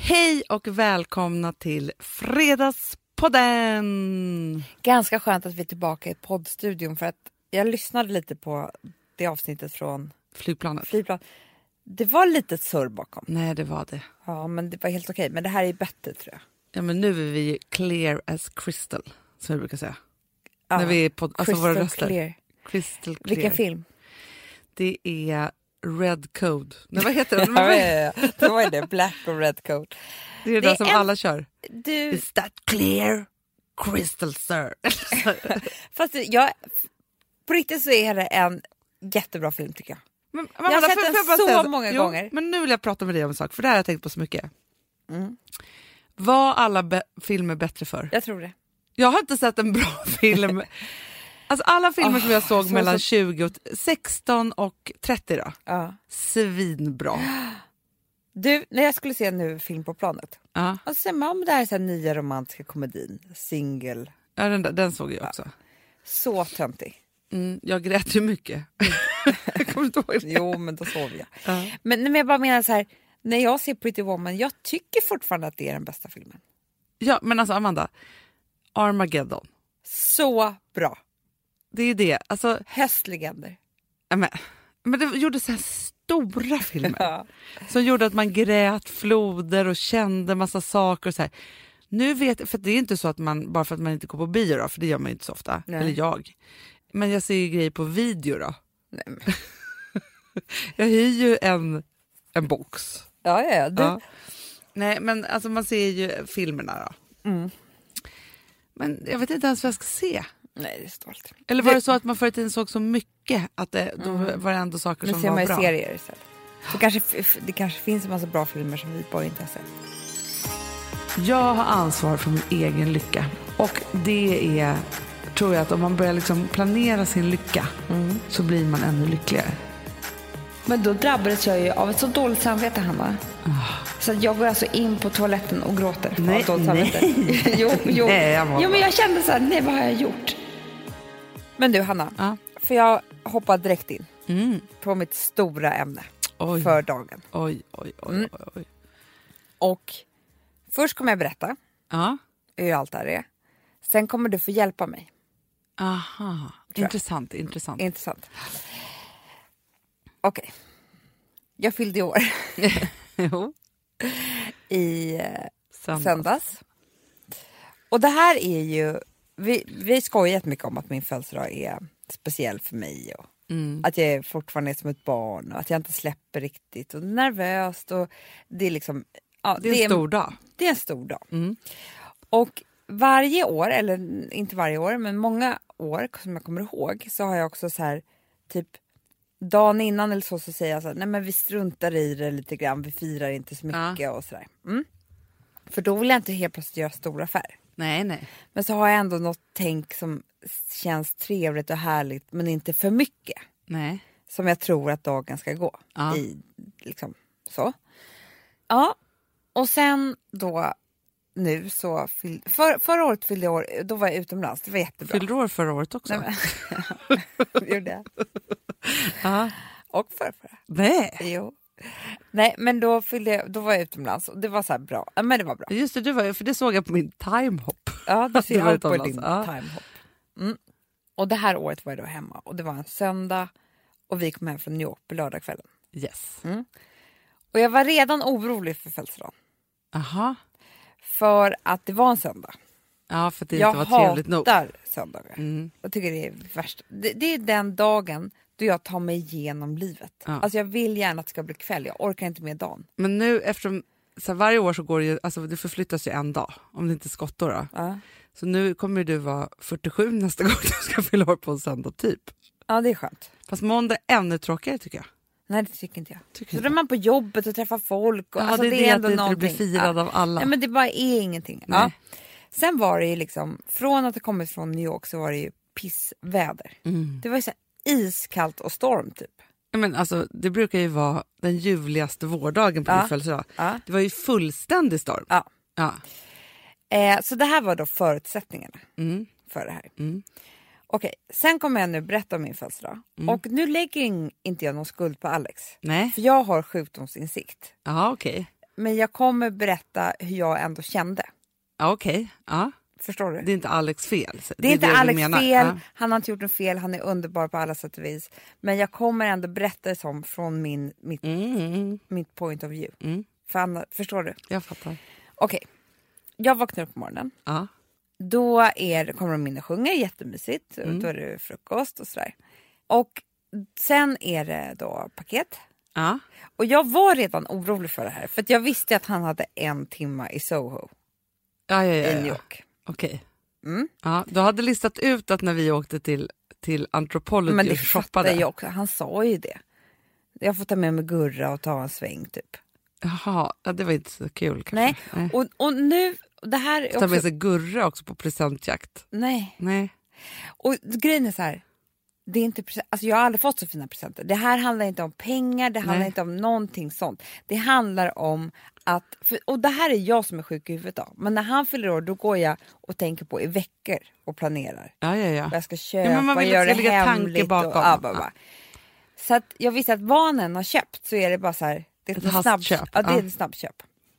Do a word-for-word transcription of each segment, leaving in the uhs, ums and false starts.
Hej och välkomna till Fredagspodden! Ganska skönt att vi är tillbaka i poddstudion för att jag lyssnade lite på det avsnittet från Flygplanet. Flygplan. Det var lite surr bakom. Nej, det var det. Ja, men det var helt okej. Men det här är bättre, tror jag. Ja, men nu är vi clear as crystal, som vi brukar säga. Ja, När vi är på, alltså våra röster. Clear. Crystal clear. Vilken film? Det är Red Code. Nej, vad heter den? ja, ja, ja. Det var det, Black och Red Code. Det är det, det som en... alla kör. Du... Is that clear? Crystal, sir. Fast jag... På riktigt så är det en jättebra film, tycker jag. Men, jag har sett den så säga, många jo, gånger. Men nu vill jag prata med dig om en sak, för det här har jag tänkt på så mycket. Mm. Var alla be- filmer bättre för? Jag tror det. Jag har inte sett en bra film. Alltså alla filmer oh, som jag såg så, mellan så... tjugo och sexton och trettio då. Ja. Svinbra. Du, när jag skulle se en ny film på planet. Ja. Och så ser man om det här är så här nya romantiska komedin. Single. Ja, den, den såg jag också. Ja. Så töntig. Mm, jag grät ju mycket. jag kommer inte ihåg det. Jo, men då sov jag. Ja. Men, men jag bara menar så här. När jag ser Pretty Woman, jag tycker fortfarande att det är den bästa filmen. Ja, men alltså Amanda. Armageddon. Så bra. Det är det. Alltså, Hästlegender. Ja, men, men det gjorde så här stora filmer. Ja. Som gjorde att man grät floder och kände massa saker och så här. Nu vet, för det är inte så att man, bara för att man inte går på bio då, för det gör man ju inte så ofta. Nej. Eller jag. Men jag ser ju grejer på video då. Nej, men. jag hyr ju en, en box. Ja, ja, du... ja. Nej, men alltså man ser ju filmerna då. Mm. Men jag vet inte ens vad jag ska se. Nej, det är stolt. Eller var det så att man förut inte såg så mycket att det, då mm. var det ändå saker nu som var bra? Nu ser man ju serier istället. Så kanske, det kanske finns en massa bra filmer som vi bara inte har sett. Jag har ansvar för min egen lycka. Och det är, tror jag, att om man börjar liksom planera sin lycka mm. så blir man ännu lyckligare. Men då drabbades jag ju av ett så dåligt samvete, Hanna. Oh. Så jag går alltså in på toaletten och gråter. Nej, av nej. jo, jo. nej jag jo, men jag kände så här, nej, vad har jag gjort? Men du, Hanna, ja. för jag hoppar direkt in mm. på mitt stora ämne oj. för dagen. Oj, oj, oj, mm. oj, oj. Och först kommer jag berätta ja. hur allt det här är. Sen kommer du få hjälpa mig. Aha, intressant, intressant. Intressant. Okej. Okay. Jag fyllde i år. jo. I eh, söndags. söndags. Och det här är ju... Vi, vi skojar jättemycket om att min födelsedag är speciell för mig. Och mm. att jag fortfarande är som ett barn. Och att jag inte släpper riktigt. Och nervöst. Och det är liksom... Ja, det är en det är, stor dag. Det är en stor dag. Mm. Och varje år, eller inte varje år, men många år som jag kommer ihåg, så har jag också så här, typ dagen innan eller så, så säger jag så här, nej men vi struntar i det lite grann, vi firar inte så mycket ja. och sådär. Mm. För då vill jag inte helt plötsligt göra stor affär. Nej, nej. Men så har jag ändå något tänk som känns trevligt och härligt, men inte för mycket. Nej. Som jag tror att dagen ska gå ja. i, liksom, så. Ja, och sen då nu så fyll, för, förra året fyllde jag år, då var jag utomlands, det var jättebra. Fyllde år förra året också? Nej, men, det gjorde jag. Ja. Och förra, förra. Nej. Jo. Nej, men då fyllde jag, då var jag utomlands och det var så här bra. Ja, men det var bra. Just det, du var, för det såg jag på min timehop. Ja, det ser jag på din ja. timehop. Mm. Och det här året var jag då hemma och det var en söndag och vi kom hem från New York på lördagskvällen. Yes. Mm. Och jag var redan orolig för födelsedagen. Aha. För att det var en söndag. Ja, för att det jag inte var trevligt nog. Jag hatar söndagar. Mm. Jag tycker det är värst. Det, det är den dagen då jag tar mig igenom livet. Ja. Alltså jag vill gärna att det ska bli kväll. Jag orkar inte med dagen. Men nu, eftersom så här, varje år så går det ju, alltså det förflyttas ju en dag. Om det inte är skottår då. Ja. Så nu kommer du vara fyrtiosju nästa gång du ska fylla år på en söndag typ. Ja, det är skönt. Fast måndag är ännu tråkigare tycker jag. Nej, det tycker inte jag. Tycker så då är man på jobbet och träffar folk. Och, ja, alltså, det är det, det är ändå att det någonting. blir firad ja. av alla. Nej, men det bara är ingenting. Ja. Sen var det ju liksom, från att det kommit från New York så var det ju pissväder. Mm. Det var ju så här iskallt och storm typ. Ja, men alltså, det brukar ju vara den ljuvligaste vårdagen på ja. din födelsedag. Ja. Det var ju fullständig storm. Ja. Ja. Eh, så det här var då förutsättningarna mm. för det här. Mm. Okej, sen kommer jag nu berätta om min födelsedag. Mm. Och nu lägger inte jag någon skuld på Alex. Nej. För jag har sjukdomsinsikt. Ja, okej. Men jag kommer berätta hur jag ändå kände. Okej, okay. Ja. Förstår du? Det är inte Alex fel. Det är, det är inte det Alex fel. Ja. Han har inte gjort något fel. Han är underbar på alla sätt och vis. Men jag kommer ändå berätta det som från min, mitt, mm. mitt point of view. Mm. För Anna, förstår du? Jag fattar. Okej. Okay. Jag vaknar upp på morgonen. Ja. Då är, kommer de in och sjunger. Jättemysigt. Mm. Då är det frukost och sådär. Och sen är det då paket. Ja. Och jag var redan orolig för det här. För att jag visste att han hade en timma i Soho. Ja, ja, ja, i New York. Okej. Okay. Mm. Ja, du hade listat ut att när vi åkte till, till Anthropology. Men det fattade jag också. Han sa ju det. Jag får ta med mig Gurra och ta en sväng typ. Jaha, ja, det var inte så kul kanske. Nej, Nej. Och, och nu... Det här är också... Ta med sig Gurra också på presentjakt. Nej. Nej. Och grejen är så här. Det är inte present, alltså jag har aldrig fått så fina presenter. Det här handlar inte om pengar, det handlar Nej. inte om någonting sånt. Det handlar om att, för, och det här är jag som är sjuk i huvudet då. Men när han fyller år, då går jag och tänker på i veckor och planerar. Ja, ja, ja. Vad jag ska köpa, ja, man vill göra det lägga hemligt. Bakom. Och, ja, bara, bara. Så att jag visste att vad han har köpt så är det bara så här. Det är ett, ett snabbköp. Ja, det är ett snabbköp.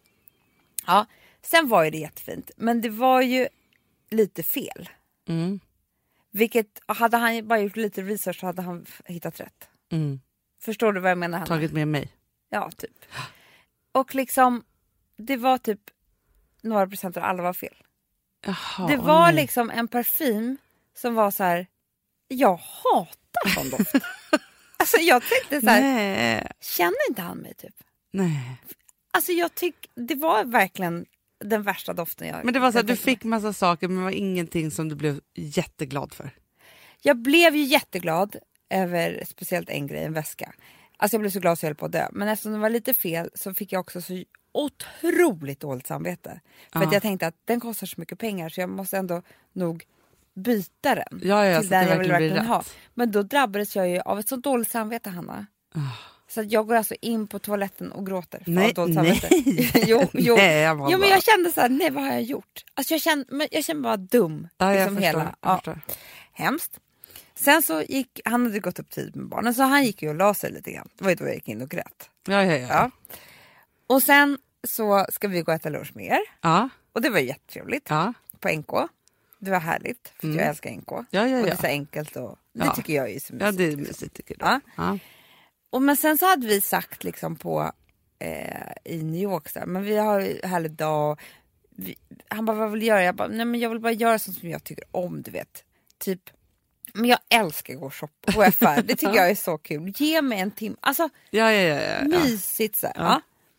Ja, sen var ju det jättefint. Men det var ju lite fel. Mm. Vilket, hade han bara gjort lite research så hade han hittat rätt. Mm. Förstår du vad jag menar? Hanna? Tagit med mig. Ja, typ. Och liksom, det var typ några procent och alla var fel. Jaha, det var nej. liksom en parfym som var så här, jag hatar sån doft. Alltså jag tänkte så här, nej. Känner inte han mig typ? Nej. Alltså jag tycker, det var verkligen den värsta doften jag... Men det var så att du fick massa saker men det var ingenting som du blev jätteglad för. Jag blev ju jätteglad över speciellt en grej, en väska. Alltså jag blev så glad så jag höll på att dö. Men eftersom det var lite fel så fick jag också så otroligt dåligt samvete. För ja. att jag tänkte att den kostar så mycket pengar så jag måste ändå nog byta den. Ja, ja, till den jag vill verkligen rätt. ha. Men då drabbades jag ju av ett så dåligt samvete, Hanna. Oh. Så att jag går alltså in på toaletten och gråter. För nej, nej. jo, jo. nej, jo, men jag kände så här, nej vad har jag gjort? Alltså jag kände, men jag kände bara dum. Ja, jag liksom förstår, hela. jag Ja. förstår. Hemskt. Sen så gick, han hade gått upp tid med barnen så han gick ju och la sig lite grann. Det var ju då jag gick in och grät. Ja, ja, ja. ja. Och sen så ska vi gå och äta lunch med er. Ja. Och det var jättetrevligt. Ja. På N K. Det var härligt, för mm. jag älskar N K. Ja, ja, ja. Och det är så enkelt och det ja. tycker jag är så mysigt. Ja, det är mysigt tycker du. Ja. Ja. Och men sen så hade vi sagt liksom på eh, i New York så här, men vi har en härlig dag. Vi, han bara, vad vill du göra? Jag bara, nej men jag vill bara göra sånt som jag tycker om, du vet. Typ, men jag älskar att gå och shoppa på affär. Det tycker jag är så kul. Ge mig en timme. Alltså, ja, ja, ja, ja. mysigt så här. Ja. Ja.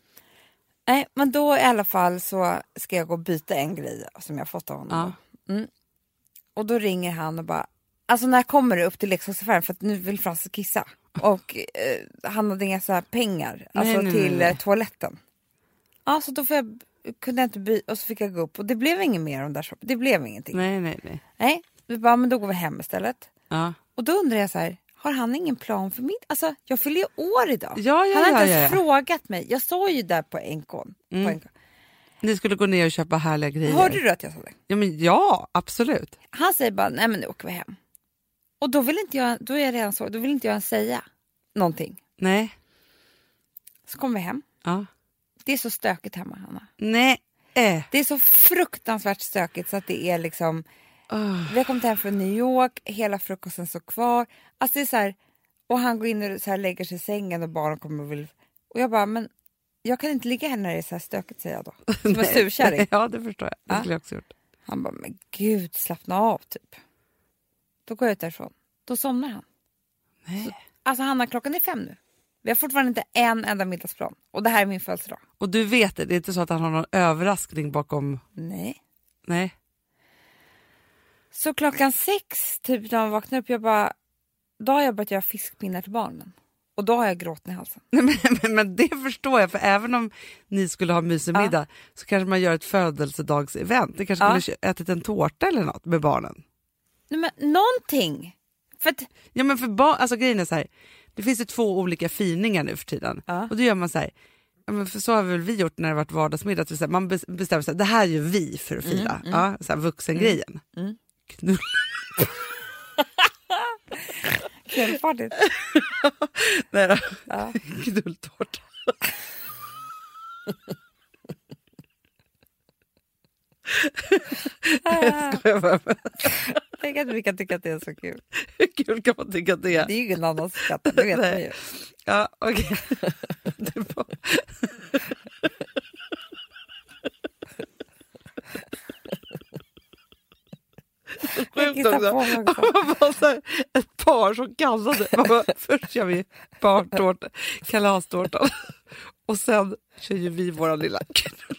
Nej, men då i alla fall så ska jag gå och byta en grej som jag fått av honom. Ja. Mm. Och då ringer han och bara, alltså när kommer du upp till leksaksaffären för att nu vill Frans kissa. Och eh, han hade inga så här pengar alltså nej, nej, till nej. Eh, toaletten. Ja, så då får jag, kunde jag inte byta och så fick jag gå upp och det blev inget mer om där shop. Det blev ingenting. Nej, nej, nej. Nej, vi bara, men då går vi hem istället. Ja. Och då undrar jag så här, har han ingen plan för mitt? Alltså, jag fyller ju år idag. Ja, ja, han har ja, inte ja, ens ja. frågat mig. Jag sa ju där på N K. Mm. På N K. Ni skulle gå ner och köpa härliga grejer. Hörde du att jag sa det? Ja, men ja, absolut. Han säger bara, nej men nu åker vi hem. Och då vill inte jag, då är jag redan så, då vill inte jag ens säga någonting. Nej. Så kommer vi hem. Ja. Det är så stökigt hemma, Hanna. Nej. Äh. Det är så fruktansvärt stökigt så att det är liksom... Oh. Vi har kommit hem från New York, hela frukosten står kvar. Alltså det är så här... Och han går in och så här lägger sig i sängen och barnen kommer och vill... Och jag bara, men jag kan inte ligga här när det är så här stökigt, säger jag då. Som en surkärring. Ja, det förstår jag. Det ja. skulle jag också gjort. Han bara, men gud, slappna av typ. Då går jag ut därifrån. Då somnar han. Nej. Så, alltså Hanna, klockan är fem nu. Vi har fortfarande inte en enda middagsplan. Och det här är min födelsedag. Och du vet det, det är inte så att han har någon överraskning bakom... Nej. Nej. Så klockan sex, typ när man vaknar upp, jag bara... Då har jag börjat göra fiskpinnar till barnen. Och då har jag gråten i halsen. Nej, men, men, men det förstår jag, för även om ni skulle ha mysig ja. middag så kanske man gör ett födelsedagsevent. Det kanske ja. skulle ätit en tårta eller något med barnen. Nej, men någonting. För att... Ja, men för barn, alltså grejen är så här, det finns ju två olika finingar nu för tiden. Ja. Och då gör man så här, ja, men för så har väl vi gjort när det varit vardagsmiddag. Att här, man bestämmer sig, det här gör vi för att fira. Mm, mm. Ja, så här, vuxengrejen. Mm, mm. Knull. Knullpartigt. Nej då. Ja. Knulltårta. Jag skojar bara. Tänk att vi kan tycka att det är så kul. Hur kul kan man tycka att det är? Det är ju ingen annan som skrattar, det vet man ju. Ja, okej. Okay. Sjukt också. Man var så här, ett par som kallade. Man bara, först kör vi barntårta, kalastårtan. Och sen kör ju vi våra lilla knull.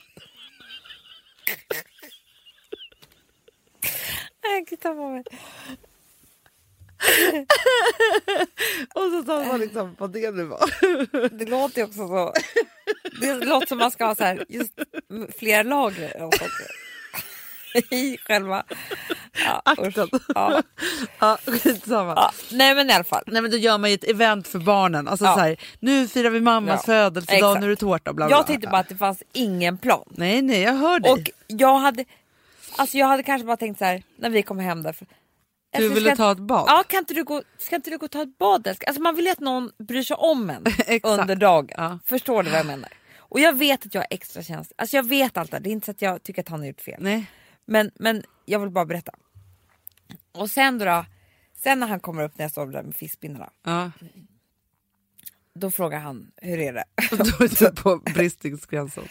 Jag kan ta på mig. Och så tar man liksom vad det nu var. Det låter ju också så. Det låter som man ska ha så här just flera lager av saker. I själva ja, akten. Ja. Ja, skitsamma. Ja, nej men i alla fall. Nej men då gör man ju ett event för barnen. Alltså ja. så här, nu firar vi mammas ja. födelsedag, exakt. Nu är det tårta bla bla. Jag tänkte bara att det fanns ingen plan. Nej nej, jag hör dig. Och jag hade alltså jag hade kanske bara tänkt så här när vi kommer hem där. För, du ville ta ett bad? Ja, kan inte du gå, ska inte du gå och ta ett bad? Alltså man vill ju att någon bryr sig om en under dagen. Ja. Förstår du vad jag menar? Och jag vet att jag är extra känslig. Alltså jag vet allt det. Det är inte så att jag tycker att han har gjort fel. Nej. Men, men jag vill bara berätta. Och sen då, då sen när han kommer upp när jag står där med fiskpinnarna. Ja. Då frågar han, hur är det? Och då är du på bristningsgränsen.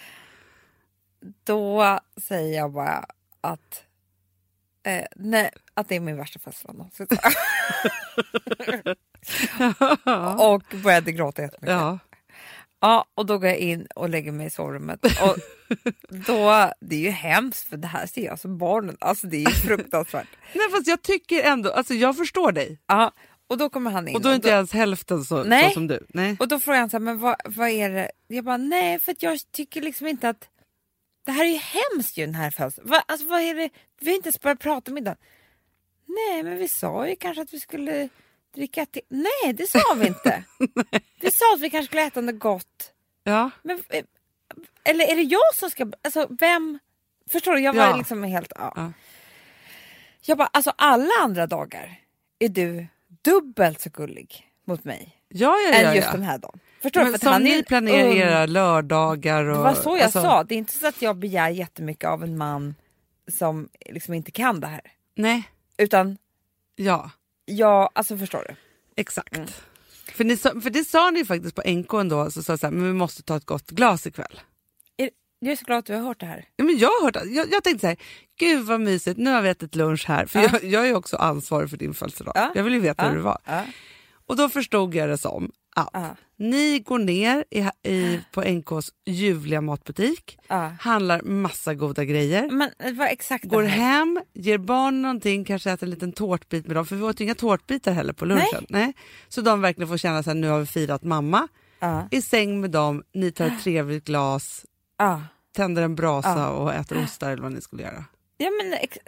Då säger jag bara att eh, nej, att det är min värsta födelsedag. Och började gråta jättemycket. Ja. Ja, och då går jag in och lägger mig i sovrummet. Och då, det är ju hemskt för det här ser jag som barnen. Alltså det är ju fruktansvärt. Nej fast jag tycker ändå, alltså jag förstår dig. Ja, och då kommer han in. Och då är inte och då, ens hälften så, så som du. Nej. Och då frågar han så här, men vad, vad är det? Jag bara, nej för att jag tycker liksom inte att det här är ju hemskt ju den här födelsen. Va, alltså vad är det? Vi har inte ens börjat prata om idag. Nej men vi sa ju kanske att vi skulle dricka till. Nej det sa vi inte. Vi sa att vi kanske skulle äta något gott. Ja. Men, eller är det jag som ska, alltså vem, förstår du, jag var ja. liksom helt, ja. ja. Jag bara, alltså alla andra dagar är du dubbelt så gullig mot mig. Ja, ja, ja. Än just ja. den här dagen. Förstår men du? För som ni planerar um, era lördagar. Och, det var så jag alltså, sa, det är inte så att jag begär jättemycket av en man som liksom inte kan det här. Nej. Utan, ja. Ja, alltså förstår du. Exakt. Mm. För, ni, för det sa ni faktiskt på N K ändå, så sa så här, men vi måste ta ett gott glas ikväll. Är, jag är så glad att du har hört det här. Ja, men jag har hört det. Jag, jag tänkte så här, gud vad mysigt, nu har vi ätit lunch här. För ja. jag, jag är också ansvarig för din födelsedag. Ja. Jag vill ju veta ja. hur det var. Ja. Och då förstod jag det som att ja. ni går ner i, i, på N K:s ljuvliga matbutik, ja. handlar massa goda grejer. Men det var exakt går hem, ger barn någonting, kanske äter en liten tårtbit med dem. För vi åt inga tårtbitar heller på lunchen. Nej. Nej. Så de verkligen får känna att nu har vi firat mamma. Ja. I säng med dem, ni tar ett trevligt glas, ja. tänder en brasa ja. och äter ostar eller vad ni skulle göra. Ja, men ex-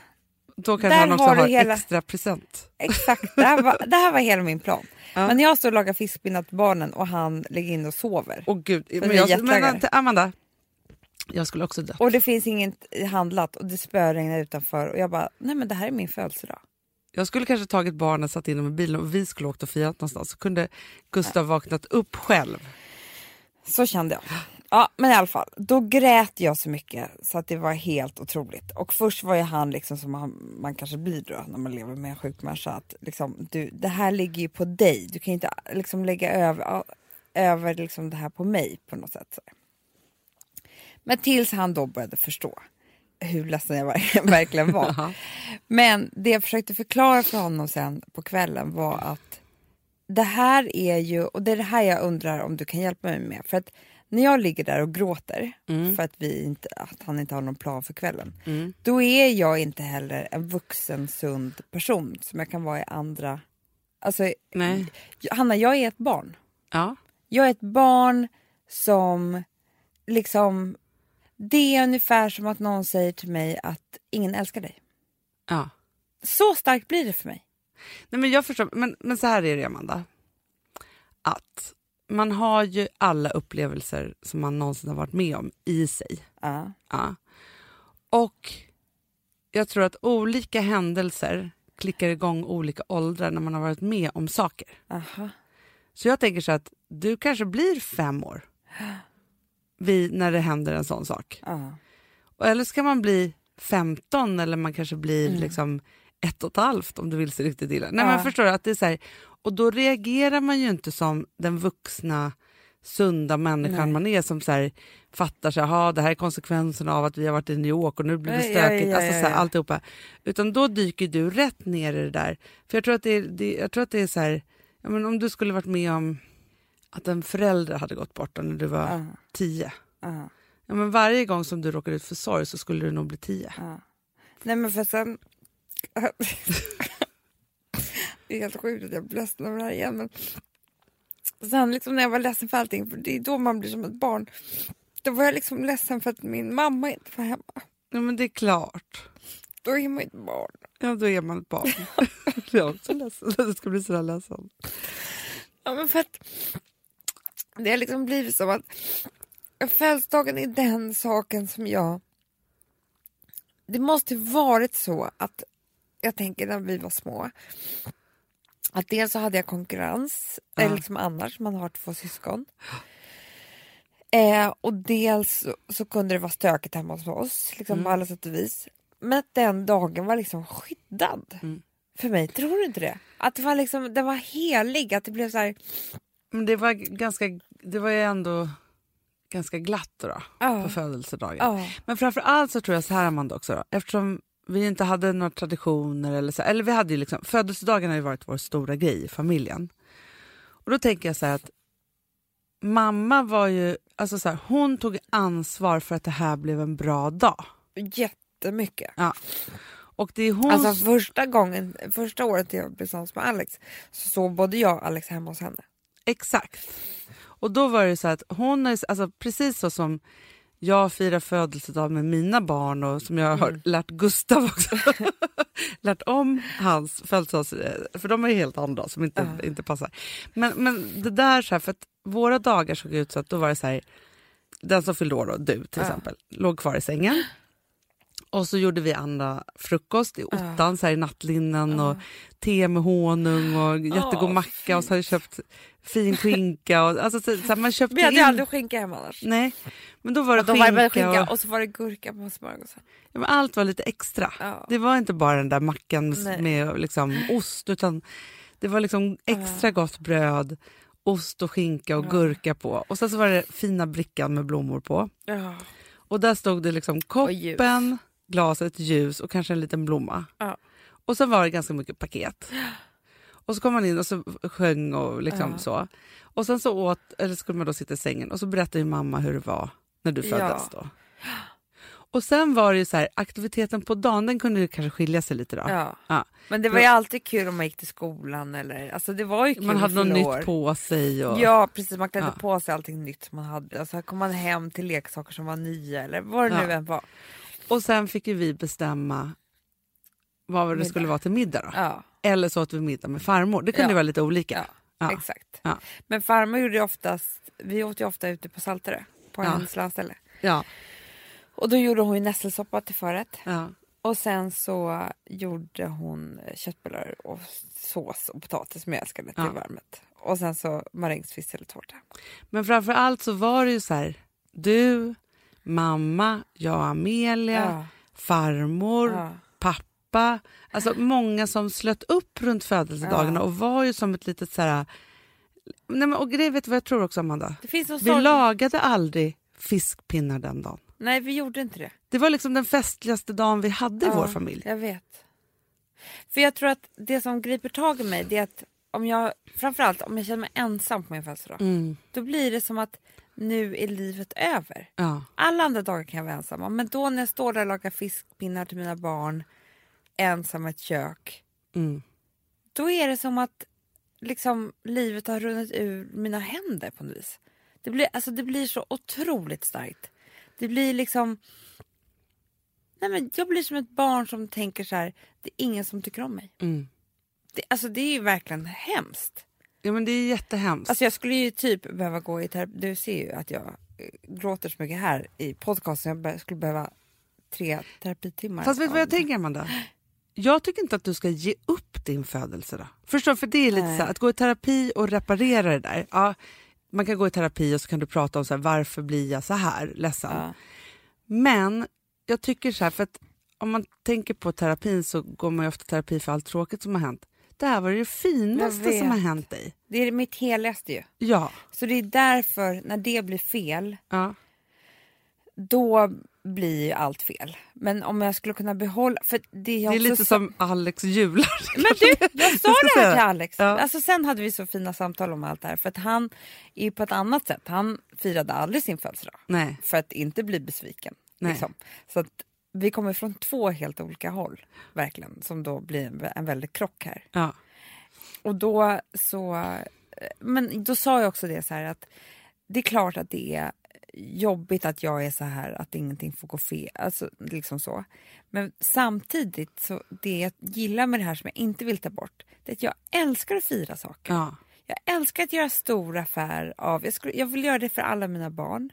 då kanske han också har, har hela... extra present. Exakt, det här var, det här var hela min plan. Ja. Men jag står och lagar fiskpinnar till barnen och han lägger in och sover. Åh gud, men jag, men, Amanda, jag skulle också dö. Och det finns inget handlat och det spöregnar utanför. Och jag bara, nej men det här är min födelsedag. Jag skulle kanske tagit barnen, satt in dem i bilen och vi skulle åkt och firat någonstans. Så kunde Gustav vaknat upp själv. Så kände jag. Ja, men i alla fall, då grät jag så mycket så att det var helt otroligt. Och först var ju han liksom som man, man kanske blir då när man lever med en sjuk människa. Att liksom, du, det här ligger ju på dig. Du kan inte liksom lägga över, över liksom det här på mig på något sätt. Så. Men tills han då började förstå hur ledsen jag var, verkligen var. Men det jag försökte förklara för honom sen på kvällen var att det här är ju, och det är det här jag undrar om du kan hjälpa mig med. För att när jag ligger där och gråter mm. för att, vi inte, att han inte har någon plan för kvällen. Mm. Då är jag inte heller en vuxen, sund person som jag kan vara i andra. Alltså, nej. Hanna, jag är ett barn. Ja. Jag är ett barn som liksom, det är ungefär som att någon säger till mig att ingen älskar dig. Ja. Så starkt blir det för mig. Nej, men jag förstår, men, men så här är det, Amanda. Att man har ju alla upplevelser som man någonsin har varit med om i sig. Ja. Ja. Och jag tror att olika händelser klickar igång olika åldrar när man har varit med om saker. Aha. Så jag tänker så att du kanske blir fem år vid, när det händer en sån sak. Ja. Och eller ska man bli femton eller man kanske blir mm. liksom ett och ett halvt om du vill se riktigt illa. Nej, ja. men förstår du att det är så här, och då reagerar man ju inte som den vuxna sunda människan Nej. Man är som så här, fattar sig, aha, det här är konsekvenserna av att vi har varit i New York och nu blir det stökigt, ja, ja, ja, alltså så här, alltihopa. Utan då dyker du rätt ner i det där. För jag tror att det är, det, jag tror att det är så här, ja, men om du skulle varit med om att en förälder hade gått bort när du var uh. tio. Uh. Ja, men varje gång som du råkar ut för sorg så skulle du nog bli tio. Uh. Nej, men för sen det är helt sjukt att jag blir ledsen över det här igen, men sen liksom när jag var ledsen för allting, för det är då man blir som ett barn, då var jag liksom ledsen för att min mamma inte var hemma. Ja, men det är klart. Då är man ett barn. Ja, då är man ett barn. Jag är också ledsen. Det ska bli så där ledsen. Ja, men för att det har liksom blivit som att födelsedagen är den saken som jag... Det måste varit så att jag tänker när vi var små att dels så hade jag konkurrens ja. Eller liksom annars, man har två syskon. Eh, och dels så, så kunde det vara stökigt hemma hos oss liksom mm. på alla sätt och vis. Men att den dagen var liksom skyddad. Mm. För mig, tror du inte det? Att det var liksom, det var helig, att det blev så här... Men det var ganska, det var ju ändå ganska glatt då, oh. på födelsedagen. Oh. Men framförallt så tror jag så här, Amanda, också då, eftersom vi inte hade några traditioner eller så, eller vi hade ju liksom, födelsedagen har ju varit vår stora grej i familjen. Och då tänker jag så här att mamma var ju, alltså så här, hon tog ansvar för att det här blev en bra dag. Jättemycket. Ja. Och det är hon... Alltså första gången, första året jag blev tillsammans med Alex så sov både jag och Alex hemma hos henne. Exakt. Och då var det så att hon är, alltså precis så som jag firar födelsedag med mina barn och som jag har mm. lärt Gustav också. lärt om hans födelsedag, för de är helt andra som inte, uh. inte passar. Men, men det där så här, för att våra dagar såg ut så att då var det så här, den som fyllde år då, du till uh. exempel, låg kvar i sängen. Och så gjorde vi andra frukost i ottan, uh. så här i nattlinnen uh. och te med honung och jättegod oh, macka och så hade jag köpt fin skinka och alltså så, så här, man köpte. Vi hade in... aldrig skinka hemma annars. Nej. Men då var det ja, då skinka, var det skinka och... och så var det gurka på smörgåsen. Ja, men allt var lite extra. Uh. Det var inte bara den där mackan med, med liksom ost, utan det var liksom extra uh. gott bröd, ost och skinka och uh. gurka på. Och sen så var det fina brickan med blommor på. Uh. Och där stod det liksom koppen, glaset, ljus och kanske en liten blomma. Ja. Och så var det ganska mycket paket. Och så kom man in och så sjöng och liksom ja. Så. Och sen så åt, eller skulle man då sitta i sängen och så berättade ju mamma hur det var när du föddes ja. Då. Och sen var det ju så här, aktiviteten på dagen, den kunde ju kanske skilja sig lite då. Ja. Ja. Men det var ju alltid kul om man gick till skolan eller, alltså det var ju kul. Man hade något nytt på sig. Och... Ja, precis, man klädde ja. På sig allting nytt man hade. Alltså kom man hem till leksaker som var nya eller vad det ja. Nu än var. Och sen fick ju vi bestämma vad det middag. Skulle vara till middag då. Ja. Eller så åt vi middag med farmor. Det kunde ja. Vara lite olika. Ja, ja. Exakt. Ja. Men farmor gjorde ju oftast, vi åt ju ofta ute på Salterö, på ja. en slanställe. Ja. Och då gjorde hon ju nässelsoppa till förrätt. Ja. Och sen så gjorde hon köttbullar och sås och potatis som jag älskade till ja. Varmet. Och sen så marängsfisk eller tårta. Men framför allt så var det ju så här, du, mamma, jag, Amelia, ja. Farmor, ja. Pappa. Alltså många som slöt upp runt födelsedagarna ja. Och var ju som ett litet så här... Nej, men, och grej, vet du vad jag tror också, Amanda? Det finns vi sorg... lagade aldrig fiskpinnar den dagen. Nej, vi gjorde inte det. Det var liksom den festligaste dagen vi hade ja, i vår familj. Jag vet. För jag tror att det som griper tag i mig, det är att om jag, framförallt om jag känner mig ensam på min födelsedag, mm. då blir det som att nu är livet över. Ja. Alla andra dagar kan jag vara ensam. Men då när jag står där och lagar fiskpinnar till mina barn, ensam i ett kök, mm. då är det som att liksom livet har runnit ur mina händer på något vis. Det blir, alltså, det blir så otroligt starkt. Det blir liksom... Nej, men jag blir som ett barn som tänker så här, det är ingen som tycker om mig. Mm. Det, alltså det är ju verkligen hemskt. Ja, men det är jättehemskt. Alltså jag skulle ju typ behöva gå i terapi. Du ser ju att jag gråter så mycket här i podcasten. Jag skulle behöva tre terapitimmar. Fast vet du vad jag tänker, Amanda? Jag tycker inte att du ska ge upp din födelse då. Förstår, för det är lite Nej. Så här, att gå i terapi och reparera det där. Ja, man kan gå i terapi och så kan du prata om så här, varför blir jag så här ledsen. Ja. Men jag tycker så här, för att om man tänker på terapin så går man ju ofta terapi för allt tråkigt som har hänt. Det här var det finaste som har hänt dig. Det är mitt heligaste ju. Ja. Så det är därför när det blir fel, ja. då blir ju allt fel. Men om jag skulle kunna behålla... För det är, det är lite så... som Alex jular. Men du, jag sa det här till Alex. Ja. Alltså, sen hade vi så fina samtal om allt det här. För att han är på ett annat sätt. Han firade aldrig sin födelsedag. Nej. För att inte bli besviken. Nej. Liksom. Så att vi kommer från två helt olika håll. Verkligen. Som då blir en, en väldigt krock här. Ja. Och då så... Men då sa jag också det så här att det är klart att det är jobbigt att jag är så här att ingenting får gå fel, alltså liksom så. Men samtidigt så det jag gillar med det här som jag inte vill ta bort, det är att jag älskar att fira saker. Ja. Jag älskar att göra stor affär av, jag, skulle, jag vill göra det för alla mina barn.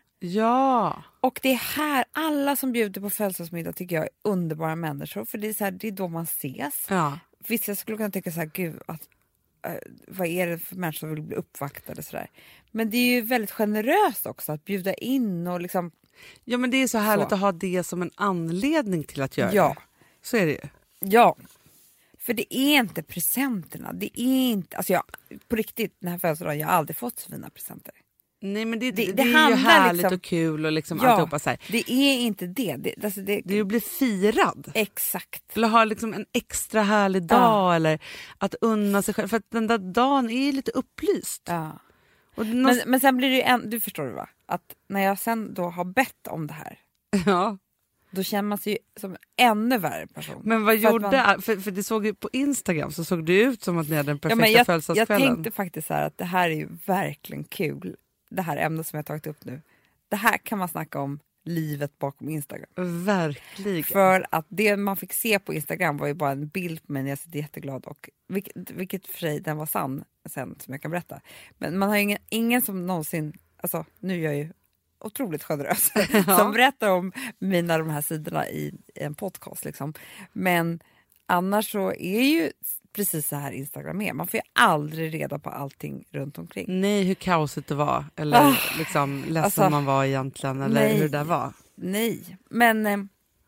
Ja. Och det är här, alla som bjuder på födelsedagsmiddag tycker jag är underbara människor, för det är så här, det är då man ses. Ja. Visst, jag skulle kunna tycka så här, gud, att Uh, vad är det för människor som vill bli uppvaktade sådär. Men det är ju väldigt generöst också att bjuda in och liksom... Ja, men det är så härligt så. Att ha det som en anledning till att göra ja. det. Så är det ju. Ja, för det är inte presenterna. Det är inte... Alltså jag, på riktigt, den här födelsedagen, jag har aldrig fått så fina presenter. Nej, men det, det, det, det, det är ju härligt liksom, och kul och liksom ja, alltihopa så här. Det är inte det. Det, alltså det, det är ju att bli firad. Exakt. Eller ha liksom en extra härlig dag ja. Eller att unna sig själv. För att den där dagen är lite upplyst. Ja. Och men, någon... men sen blir det ju en, du förstår det va? Att när jag sen då har bett om det här. Ja. Då känner man sig som en ännu värre person. Men vad för gjorde man... för, för det såg ju på Instagram så såg det ut som att ni hade den perfekta ja, jag, födelsedagskvällen. Jag tänkte faktiskt så här att det här är ju verkligen kul. Det här ämnet som jag tagit upp nu. Det här kan man snacka om livet bakom Instagram. Verkligen. För att det man fick se på Instagram var ju bara en bild på mig när jag sitter jätteglad. Och vilket, vilket för sig den var sann sen som jag kan berätta. Men man har ingen, ingen som någonsin, alltså nu är jag ju otroligt generös. Ja. Som berättar om mina de här sidorna i, i en podcast liksom. Men annars så är ju precis så här Instagram är. Man får ju aldrig reda på allting runt omkring. Nej, hur kaosigt det var. Eller oh, liksom ledsen alltså, man var egentligen. Eller nej, hur det var. Nej, men eh,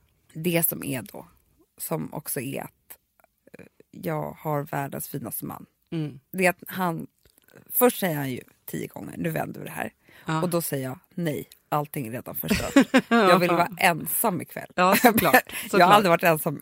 det som är då. Som också är att eh, jag har världens finaste man. Mm. Det är att han, först säger han ju tio gånger, nu vänder vi det här. Ja. Och då säger jag nej, allting är redan förstört. Jag vill vara ensam ikväll. Ja, såklart. såklart. Jag har aldrig varit ensam.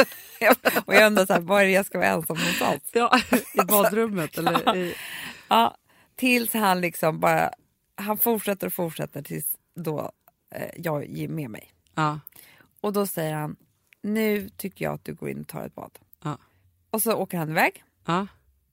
Och jag undrar så här, var är det jag ska vara ensam någonstans? Ja, i badrummet eller i... Ja, tills han liksom bara, han fortsätter och fortsätter tills då eh, jag ger med mig. Ja. Och då säger han, nu tycker jag att du går in och tar ett bad. Ja. Och så åker han iväg. Ja.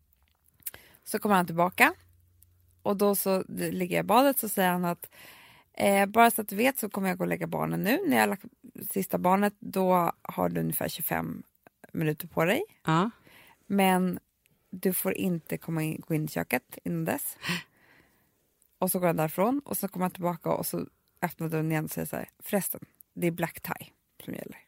Så kommer han tillbaka. Och då så ligger jag i badet, så säger han att eh, bara så att du vet så kommer jag gå och lägga barnen nu. När jag har lagt sista barnet, då har du ungefär tjugofem minuter på dig. Ja. Men du får inte komma in, gå in i köket innan dess. Och så går han därifrån och så kommer han tillbaka och så öppnar dörren igen och säger så här, förresten, det är black tie som gäller.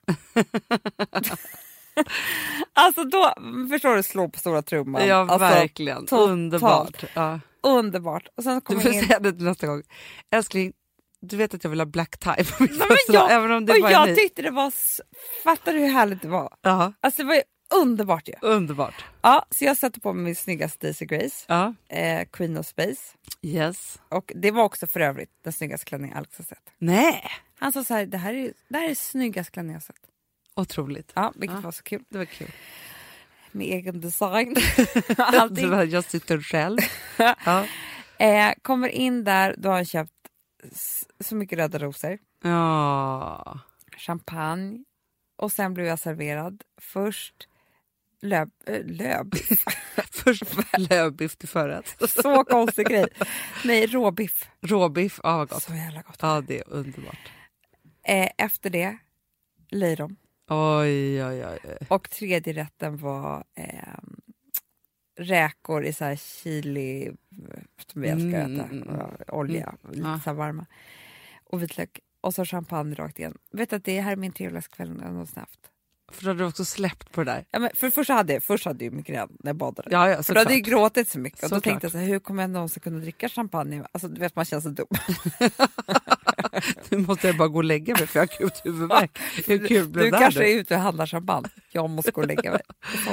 Alltså då, förstår du, slå på stora trumman. Ja, alltså, verkligen. Totalt. Underbart. Ja. Underbart. Och sen du får in... säga det till nästa gång. Älskling, du vet att jag vill ha black tie på min födelsedag, även om det och var jag ni. tyckte det var, fattar du hur härligt det var? Ja. Alltså det var ju underbart ju. Underbart. Ja, så jag satte på mig min snyggaste Daisy Grace. Ja. Eh, Queen of Space. Yes. Och det var också för övrigt den snyggaste klänningen Alex har sett. Nej. Han sa så här, det här är, det här är snyggaste klänningen jag har sett. Otroligt. Ja, vilket ja. var så kul. Det var kul. Med egen design. Jag sitter själv. Ja. eh, kommer in där, då har jag köpt så mycket röda rosor. Ja. Champagne. Och sen blev jag serverad först löb, äh, lövbiff. Först lövbiff till förrätt. Så konstig grej. Nej, råbiff. Råbiff, ja vad gott. Så jävla gott. Ja, det är underbart. Eh, efter det, lejon. Oj, oj, oj. Och tredje rätten var eh, räkor i så här chili, som vi älskar att äta, mm. olja, mm. lite ja. Så här varma. Och vitlök. Och så champagne rakt igen. Vet att det här är min trevligaste kväll jag någonsin haft. För då hade du också släppt på det där. Ja, men för först hade jag, först hade jag migrän när jag badade. Ja, ja, för då hade jag gråtit så mycket. Och så då klart. tänkte jag så här, hur kommer jag någonsin kunna dricka champagne? Alltså du vet, man känns så dum. Nu måste jag bara gå och lägga mig för jag har akut huvudvärk. Hur kul blev du det kanske nu? är ute och handlar champagne. Jag måste gå och lägga mig.